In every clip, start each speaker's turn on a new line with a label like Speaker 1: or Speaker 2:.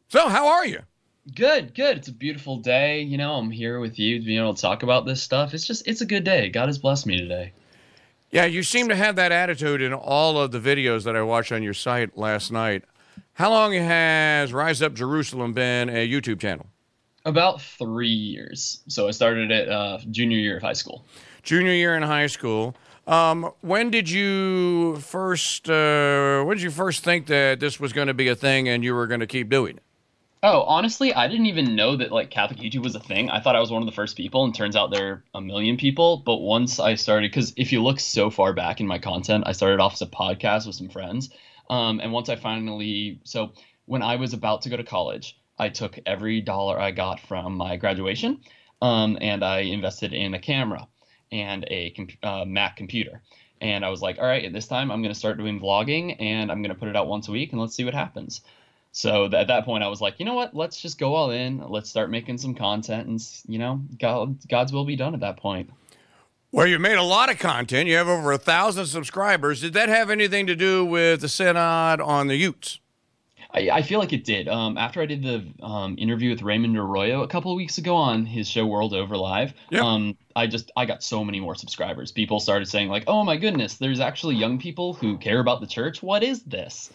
Speaker 1: So, how are you?
Speaker 2: Good, good. It's a beautiful day. I'm here with you, being able to talk about this stuff. It's a good day. God has blessed me today.
Speaker 1: Yeah, you seem to have that attitude in all of the videos that I watched on your site last night. How long has Rise Up Jerusalem been a YouTube channel?
Speaker 2: About 3 years. So I started it junior year of high school.
Speaker 1: Junior year in high school. When did you first think that this was going to be a thing and you were going to keep doing it?
Speaker 2: Oh, honestly, I didn't even know that like Catholic YouTube was a thing. I thought I was one of the first people, and turns out there are a million people. But once I started, because if you look so far back in my content, I started off as a podcast with some friends. And once I finally, so when I was about to go to college, I took every dollar I got from my graduation, and I invested in a camera and a Mac computer. And I was like, all right, at this time, I'm going to start doing vlogging, and I'm going to put it out once a week, and let's see what happens. So at that point, I was like, you know what? Let's just go all in. Let's start making some content, and God's will be done at that point.
Speaker 1: Well, you made a lot of content. You have over 1,000 subscribers. Did that have anything to do with the synod on the Utes?
Speaker 2: I feel like it did. After I did the interview with Raymond Arroyo a couple of weeks ago on his show World Over Live,
Speaker 1: Yep.
Speaker 2: I got so many more subscribers. People started saying like, "Oh my goodness, there's actually young people who care about the church. What is this?"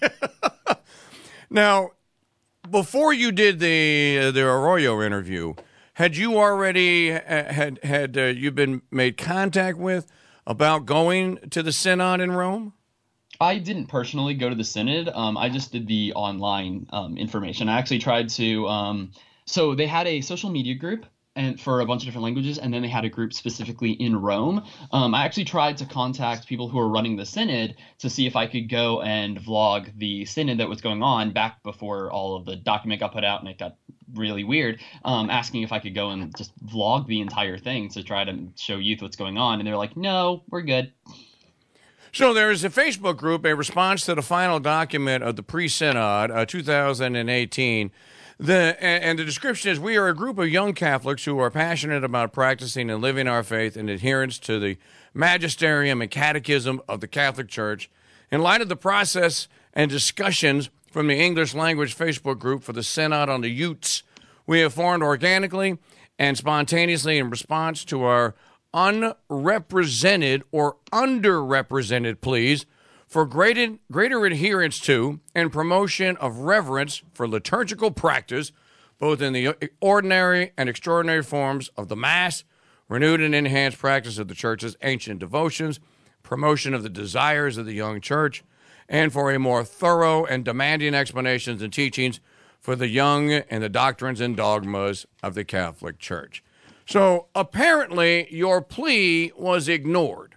Speaker 1: Now, before you did the Arroyo interview, had you already had you been made contact with about going to the synod in Rome?
Speaker 2: I didn't personally go to the synod. I just did the online information. I actually tried to. So they had a social media group and for a bunch of different languages, and then they had a group specifically in Rome. I actually tried to contact people who were running the synod to see if I could go and vlog the synod that was going on back before all of the document got put out and it got really weird. Asking if I could go and just vlog the entire thing to try to show youth what's going on, and they're like, "No, we're good."
Speaker 1: So there is a Facebook group, a response to the final document of the pre-synod, 2018. And the description is, we are a group of young Catholics who are passionate about practicing and living our faith in adherence to the magisterium and catechism of the Catholic Church. In light of the process and discussions from the English language Facebook group for the Synod on the Utes, we have formed organically and spontaneously in response to our unrepresented or underrepresented pleas for greater adherence to and promotion of reverence for liturgical practice, both in the ordinary and extraordinary forms of the Mass, renewed and enhanced practice of the Church's ancient devotions, promotion of the desires of the young Church, and for a more thorough and demanding explanations and teachings for the young and the doctrines and dogmas of the Catholic Church. So apparently your plea was ignored.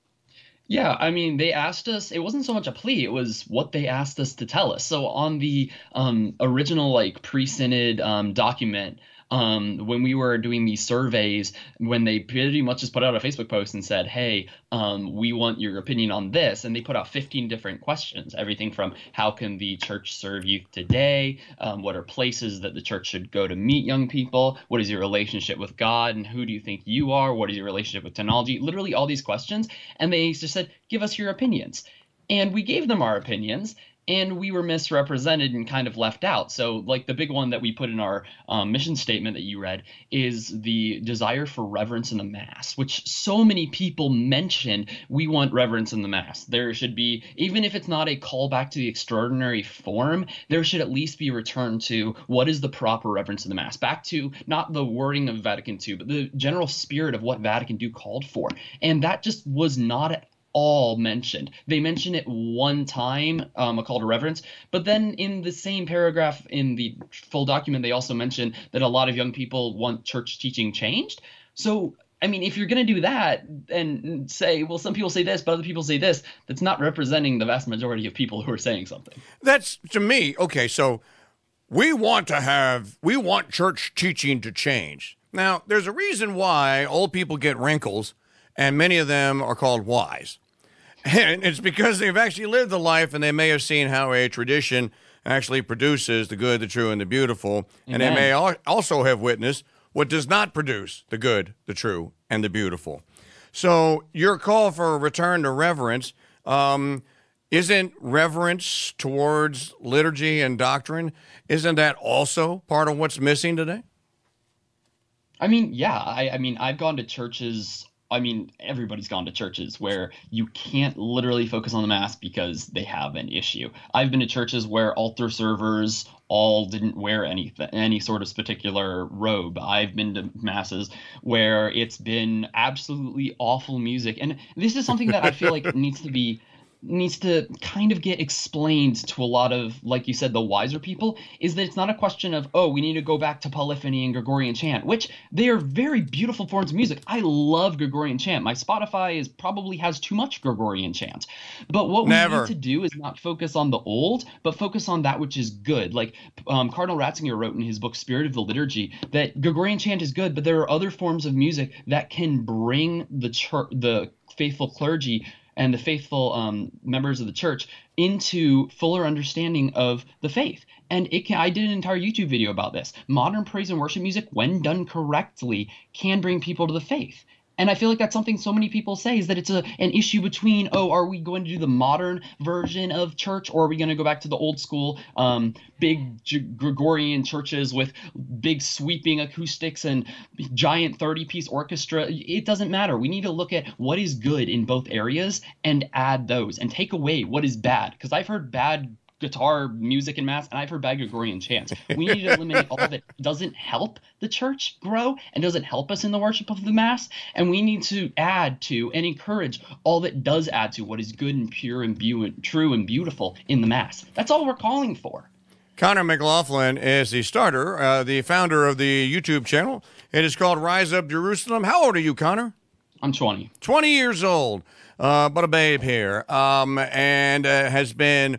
Speaker 2: Yeah, I mean, they asked us, it wasn't so much a plea, it was what they asked us to tell us. So on the original like pre-synod document, when we were doing these surveys, when they pretty much just put out a Facebook post and said, "Hey, we want your opinion on this," and they put out 15 different questions, everything from how can the church serve youth today, what are places that the church should go to meet young people, what is your relationship with God, and who do you think you are, what is your relationship with technology, literally all these questions, and they just said, "Give us your opinions." And we gave them our opinions, and we were misrepresented and kind of left out. So, like the big one that we put in our mission statement that you read is the desire for reverence in the Mass, which so many people mentioned. We want reverence in the Mass. There should be, even if it's not a callback to the extraordinary form, there should at least be a return to what is the proper reverence in the Mass, back to not the wording of Vatican II, but the general spirit of what Vatican II called for. And that just was not all mentioned. They mention it one time, a call to reverence, but then in the same paragraph in the full document, they also mention that a lot of young people want church teaching changed. So, I mean, if you're going to do that and say, well, some people say this, but other people say this, that's not representing the vast majority of people who are saying something.
Speaker 1: That's, to me, okay, so we want church teaching to change. Now, there's a reason why old people get wrinkles, and many of them are called wise. And it's because they've actually lived the life, and they may have seen how a tradition actually produces the good, the true, and the beautiful. And they may also have witnessed what does not produce the good, the true, and the beautiful. So your call for a return to reverence, isn't reverence towards liturgy and doctrine, isn't that also part of what's missing today?
Speaker 2: I mean, yeah, I mean, I've gone to churches. I mean, everybody's gone to churches where you can't literally focus on the mass because they have an issue. I've been to churches where altar servers all didn't wear any sort of particular robe. I've been to masses where it's been absolutely awful music, and this is something that I feel like needs to kind of get explained to a lot of, like you said, the wiser people, is that it's not a question of, oh, we need to go back to polyphony and Gregorian chant, which they are very beautiful forms of music. I love Gregorian chant. My Spotify probably has too much Gregorian chant. But what we need to do is not focus on the old, but focus on that which is good. Like Cardinal Ratzinger wrote in his book Spirit of the Liturgy that Gregorian chant is good, but there are other forms of music that can bring the faithful clergy and the faithful members of the church into fuller understanding of the faith. And I did an entire YouTube video about this. Modern praise and worship music, when done correctly, can bring people to the faith. And I feel like that's something so many people say, is that it's an issue between, oh, are we going to do the modern version of church, or are we going to go back to the old school big Gregorian churches with big sweeping acoustics and giant 30-piece orchestra? It doesn't matter. We need to look at what is good in both areas and add those and take away what is bad. Because I've heard bad guitar music in mass, and I've heard bad Gregorian chants. We need to eliminate all that doesn't help the church grow and doesn't help us in the worship of the mass, and we need to add to and encourage all that does add to what is good and pure and true and beautiful in the mass. That's all we're calling for.
Speaker 1: Connor McLaughlin is the starter, the founder of the YouTube channel. It is called Rise Up Jerusalem. How old are you, Connor?
Speaker 2: I'm 20.
Speaker 1: 20 years old. But a babe here, and has been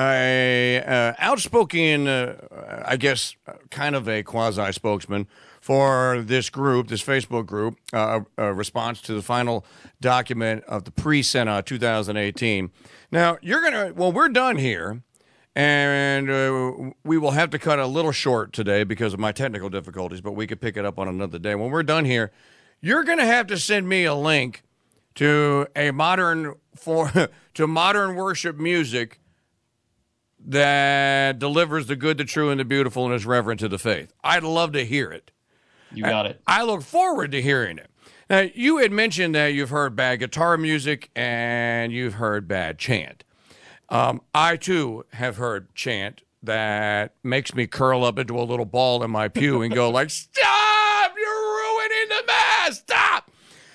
Speaker 1: outspoken, I guess, kind of a quasi-spokesman for this group, this Facebook group, a response to the final document of the pre-Synod 2018. Now, we're done here, and we will have to cut a little short today because of my technical difficulties, but we could pick it up on another day. When we're done here, you're going to have to send me a link to modern worship music that delivers the good, the true, and the beautiful, and is reverent to the faith. I'd love to hear it.
Speaker 2: You got it.
Speaker 1: I look forward to hearing it. Now, you had mentioned that you've heard bad guitar music and you've heard bad chant. I, too, have heard chant that makes me curl up into a little ball in my pew and go like, stop! You're ruining the mass! Stop!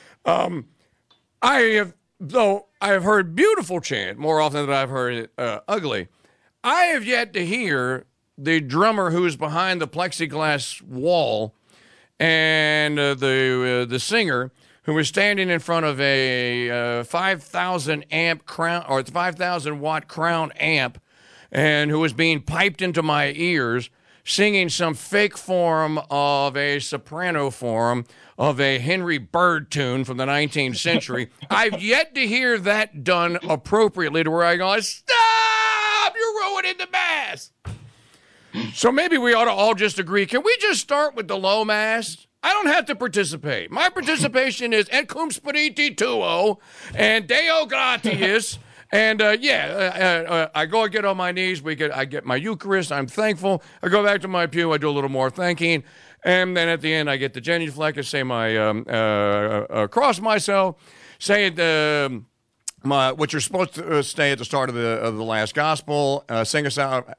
Speaker 1: I have heard beautiful chant more often than I've heard it ugly. I have yet to hear the drummer who is behind the plexiglass wall and the singer who is standing in front of a 5,000 amp crown or 5,000 watt crown amp, and who is being piped into my ears, singing some fake form of a soprano form of a Henry Bird tune from the 19th century. I've yet to hear that done appropriately to where I go, stop! You're ruining the mass! So maybe we ought to all just agree. Can we just start with the low mass? I don't have to participate. My participation is Et cum spiriti tuo and Deo gratias. And I go and get on my knees. I get my Eucharist. I'm thankful. I go back to my pew. I do a little more thanking, and then at the end I get the genuflect and say my cross myself, say what you're supposed to say at the start of the last gospel, say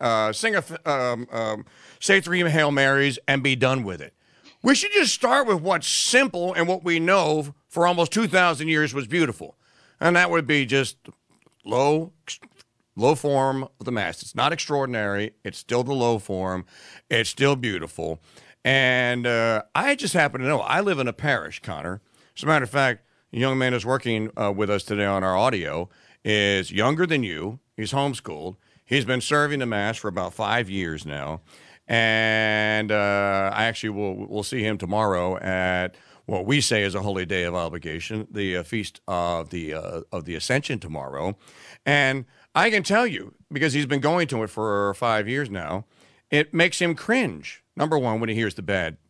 Speaker 1: 3 Hail Marys, and be done with it. We should just start with what's simple and what we know for almost 2,000 years was beautiful, and that would be just low form of the mass. It's not extraordinary. It's still the low form. It's still beautiful. And I just happen to know, I live in a parish, Connor. As a matter of fact, the young man who's working with us today on our audio is younger than you. He's homeschooled. He's been serving the mass for about 5 years now. And I actually will see him tomorrow at what we say is a holy day of obligation, the feast of the Ascension tomorrow. And I can tell you, because he's been going to it for 5 years now, it makes him cringe. Number one, when he hears the bad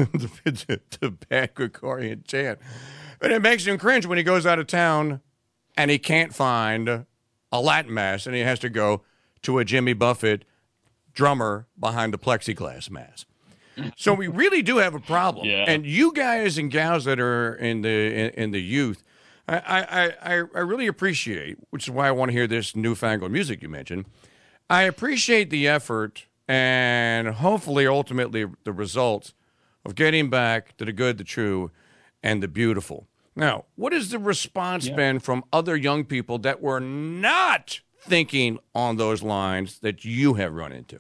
Speaker 1: Gregorian chant. But it makes him cringe when he goes out of town and he can't find a Latin mass, and he has to go to a Jimmy Buffett drummer behind the plexiglass mass. So we really do have a problem.
Speaker 2: Yeah.
Speaker 1: And you guys and gals that are in the youth, I really appreciate, which is why I want to hear this newfangled music you mentioned. I appreciate the effort and hopefully ultimately the results of getting back to the good, the true, and the beautiful. Now, what has the response been from other young people that were not thinking on those lines that you have run into?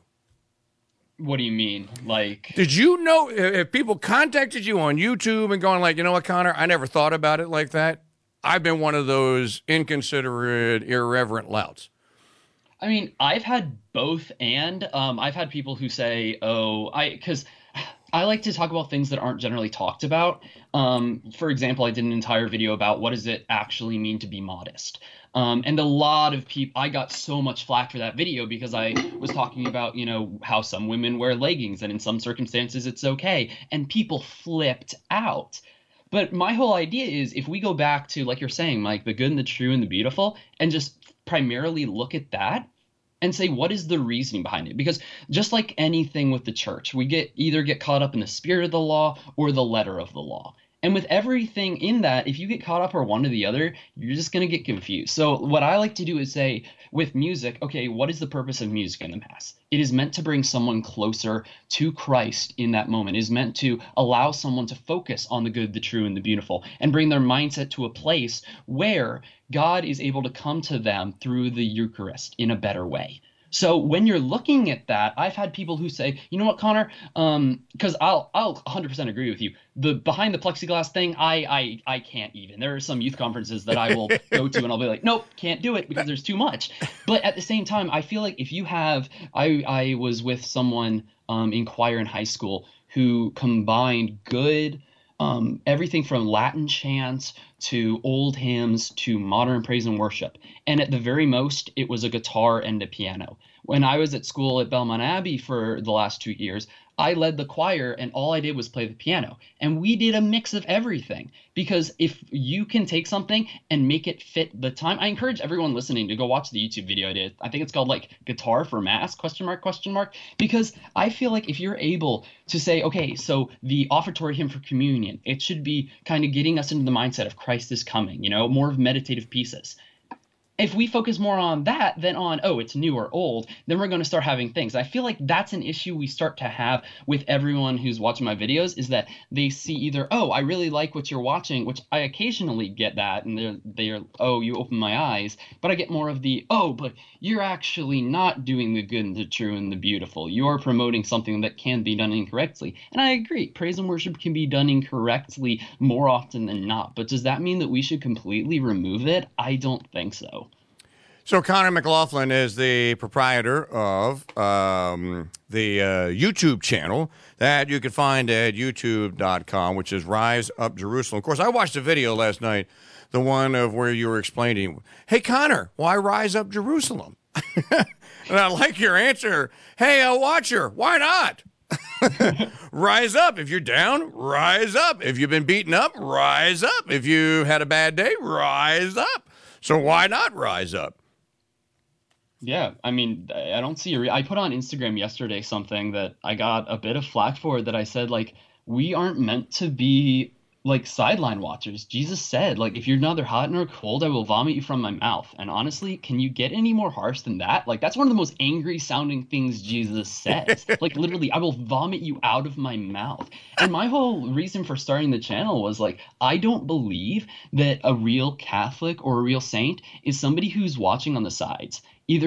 Speaker 2: What do you mean? Like,
Speaker 1: did you know if people contacted you on YouTube and going like, you know what, Connor, I never thought about it like that? I've been one of those inconsiderate, irreverent louts.
Speaker 2: I mean, I've had both, and I've had people who say, because I like to talk about things that aren't generally talked about. For example, I did an entire video about what does it actually mean to be modest. And a lot of people, I got so much flack for that video because I was talking about, how some women wear leggings and in some circumstances it's okay. And people flipped out. But my whole idea is if we go back to, like you're saying, like the good and the true and the beautiful, and just primarily look at that and say, what is the reasoning behind it? Because just like anything with the church, we either get caught up in the spirit of the law or the letter of the law. And with everything in that, if you get caught up or one or the other, you're just going to get confused. So what I like to do is say with music, okay, what is the purpose of music in the Mass? It is meant to bring someone closer to Christ in that moment. It is meant to allow someone to focus on the good, the true, and the beautiful, and bring their mindset to a place where God is able to come to them through the Eucharist in a better way. So when you're looking at that, I've had people who say, you know what, Connor, because I'll 100% agree with you. The behind the plexiglass thing, I can't even. There are some youth conferences that I will go to and I'll be like, nope, can't do it because there's too much. But at the same time, I feel like if you have, I was with someone in choir in high school who combined good, everything from Latin chants to old hymns to modern praise and worship. And at the very most, it was a guitar and a piano. When I was at school at Belmont Abbey for the last 2 years, I led the choir and all I did was play the piano. And we did a mix of everything because if you can take something and make it fit the time, I encourage everyone listening to go watch the YouTube video I did. I think it's called like Guitar for Mass, ? Because I feel like if you're able to say, okay, so the offertory hymn for communion, it should be kind of getting us into the mindset of Christ is coming, more of meditative pieces. If we focus more on that than on, it's new or old, then we're going to start having things. I feel like that's an issue we start to have with everyone who's watching my videos is that they see either, I really like what you're watching, which I occasionally get that, and they're you open my eyes. But I get more of the, but you're actually not doing the good and the true and the beautiful. You're promoting something that can be done incorrectly. And I agree, praise and worship can be done incorrectly more often than not. But does that mean that we should completely remove it? I don't think so.
Speaker 1: So Connor McLaughlin is the proprietor of the YouTube channel that you can find at youtube.com, which is Rise Up Jerusalem. Of course, I watched a video last night, the one of where you were explaining, hey, Connor, why Rise Up Jerusalem? And I like your answer. Hey, watcher, why not? Rise up. If you're down, rise up. If you've been beaten up, rise up. If you had a bad day, rise up. So why not rise up?
Speaker 2: Yeah, I mean, I don't see I put on Instagram yesterday something that I got a bit of flack for that I said, like, we aren't meant to be, like, sideline watchers. Jesus said, like, if you're neither hot nor cold, I will vomit you from my mouth. And honestly, can you get any more harsh than that? Like, that's one of the most angry sounding things Jesus says. Like, literally, I will vomit you out of my mouth. And my whole reason for starting the channel was, like, I don't believe that a real Catholic or a real saint is somebody who's watching on the sides.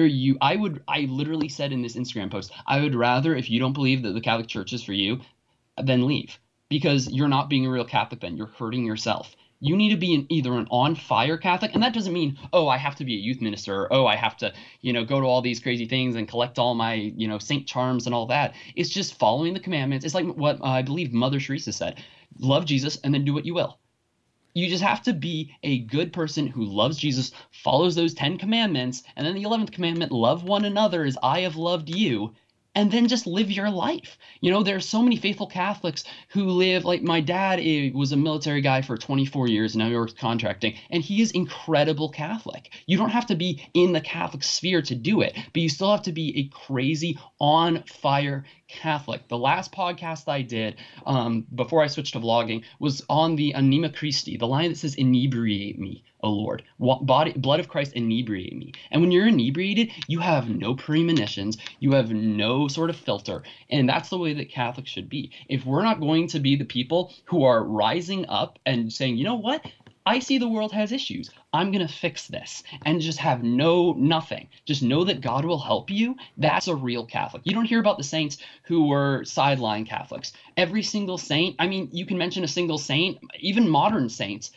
Speaker 2: I literally said in this Instagram post, I would rather, if you don't believe that the Catholic Church is for you, then leave. Because you're not being a real Catholic then. You're hurting yourself. You need to be either an on-fire Catholic, and that doesn't mean, I have to be a youth minister, or, I have to, go to all these crazy things and collect all my, saint charms and all that. It's just following the commandments. It's like what I believe Mother Teresa said. Love Jesus and then do what you will. You just have to be a good person who loves Jesus, follows those 10 commandments, and then the 11th commandment, love one another as I have loved you. and then just live your life. You know, there are so many faithful Catholics who live, like my dad was a military guy for 24 years, now he works contracting, and he is incredible Catholic. You don't have to be in the Catholic sphere to do it, but you still have to be a crazy, on fire Catholic. The last podcast I did before I switched to vlogging was on the Anima Christi, the line that says, "Inebriate me, O Lord. Blood of Christ, inebriate me." And when you're inebriated, you have no premonitions, you have no sort of filter. And that's the way that Catholics should be. If we're not going to be the people who are rising up and saying, you know what? I see the world has issues. I'm going to fix this, and just have nothing. Just know that God will help you. That's a real Catholic. You don't hear about the saints who were sideline Catholics. Every single saint, I mean, you can mention a single saint, even modern saints.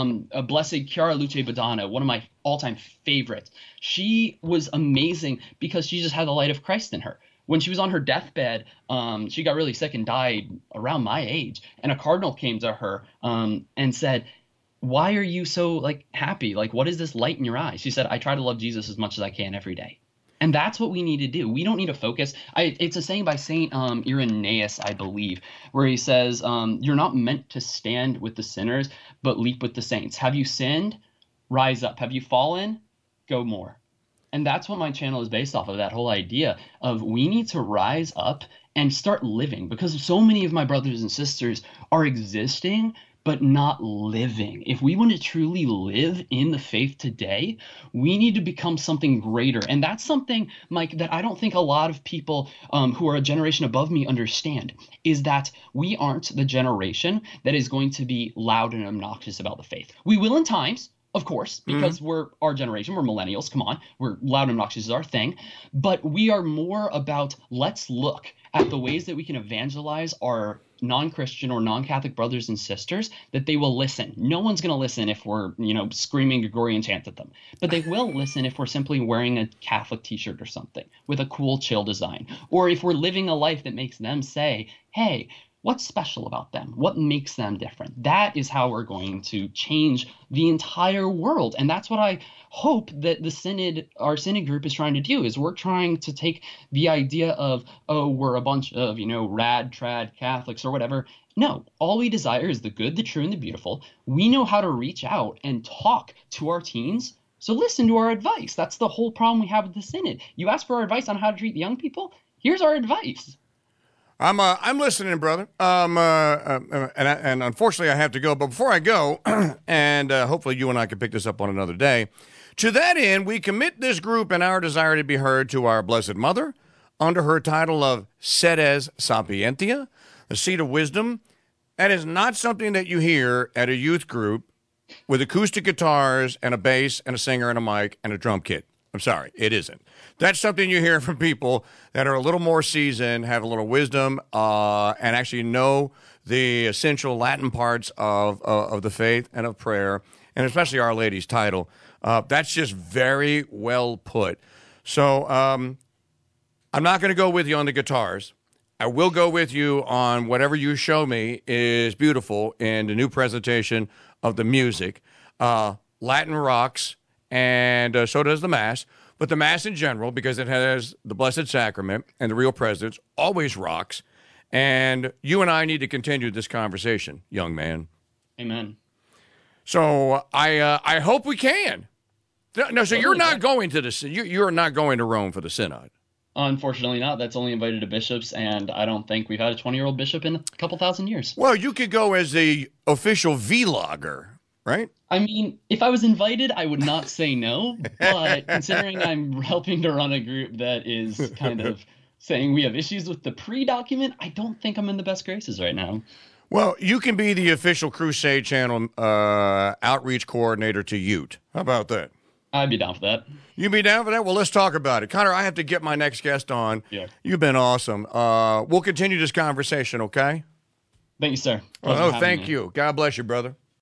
Speaker 2: Blessed Chiara Luce Badano, one of my all-time favorites. She was amazing because she just had the light of Christ in her. When she was on her deathbed, she got really sick and died around my age. And a cardinal came to her and said, "Why are you so happy? What is this light in your eyes?" She said, "I try to love Jesus as much as I can every day." And that's what we need to do. We don't need to focus. It's a saying by Saint Irenaeus, I believe, where he says, "You're not meant to stand with the sinners, but leap with the saints. Have you sinned? Rise up. Have you fallen? Go more." And that's what my channel is based off of, that whole idea of we need to rise up and start living, because so many of my brothers and sisters are existing but not living. If we want to truly live in the faith today, we need to become something greater. And that's something, Mike, that I don't think a lot of people who are a generation above me understand, is that we aren't the generation that is going to be loud and obnoxious about the faith. We will in times, of course, because we're our generation, we're millennials, come on, we're loud and obnoxious is our thing, but we are more about, let's look at the ways that we can evangelize our non-Christian or non-Catholic brothers and sisters, that they will listen. No one's going to listen if we're, screaming Gregorian chants at them, but they will listen if we're simply wearing a Catholic t-shirt or something with a cool chill design, or if we're living a life that makes them say, hey, what's special about them? What makes them different? That is how we're going to change the entire world. And that's what I hope that our synod group is trying to do, is we're trying to take the idea of, oh, we're a bunch of, rad, trad Catholics or whatever. No, all we desire is the good, the true, and the beautiful. We know how to reach out and talk to our teens. So listen to our advice. That's the whole problem we have with the synod. You ask for our advice on how to treat the young people. Here's our advice.
Speaker 1: I'm listening, brother. And unfortunately, I have to go. But before I go, and hopefully you and I can pick this up on another day. To that end, we commit this group and our desire to be heard to our Blessed Mother under her title of Sedes Sapientia, the seat of wisdom. That is not something that you hear at a youth group with acoustic guitars and a bass and a singer and a mic and a drum kit. I'm sorry, it isn't. That's something you hear from people that are a little more seasoned, have a little wisdom, and actually know the essential Latin parts of the faith and of prayer, and especially Our Lady's title. That's just very well put. So I'm not going to go with you on the guitars. I will go with you on whatever you show me is beautiful in the new presentation of the music. Latin rocks, and so does the Mass. But the Mass in general, because it has the Blessed Sacrament and the real presence, always rocks. And you and I need to continue this conversation, young man.
Speaker 2: Amen.
Speaker 1: So I hope we can. No, so you're not going to you're not going to Rome for the synod.
Speaker 2: Unfortunately not. That's only invited to bishops, and I don't think we've had a 20-year-old bishop in a couple thousand years.
Speaker 1: Well, you could go as the official vlogger, right?
Speaker 2: I mean, if I was invited, I would not say no, but considering I'm helping to run a group that is kind of saying we have issues with the pre-document, I don't think I'm in the best graces right now.
Speaker 1: Well, you can be the official Crusade Channel outreach coordinator to Ute. How about that?
Speaker 2: I'd be down for that.
Speaker 1: You'd be down for that? Well, let's talk about it. Connor, I have to get my next guest on.
Speaker 2: Yeah.
Speaker 1: You've been awesome. We'll continue this conversation, okay?
Speaker 2: Thank you, sir.
Speaker 1: Oh, thank you. God bless you, brother.